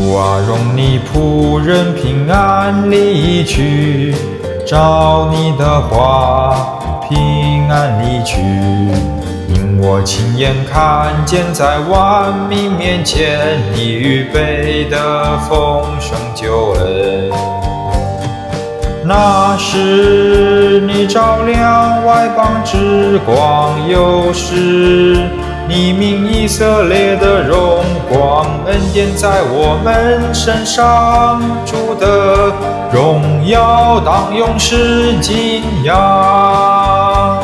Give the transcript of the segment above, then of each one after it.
主啊，容你仆人平安离去，照你的话平安离去。因我亲眼看见，在万民面前你预备的丰盛救恩。那时你照亮外邦之光，又是你名以色列的荣光，恩典在我们身上，主的荣耀当永世敬仰。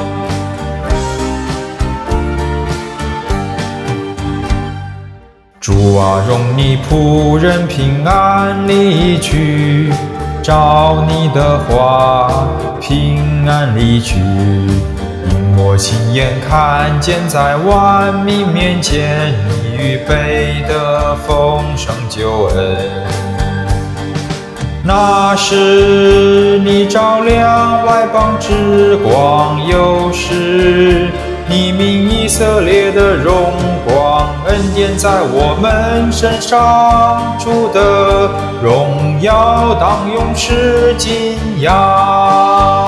主啊，容你仆人平安离去，照你的话平安离去。因我亲眼看见，在万民面前你预备的丰盛救恩。那时你照亮外邦之光，又是你名以色列的荣光，恩典在我们身上，主的荣耀当永世敬仰。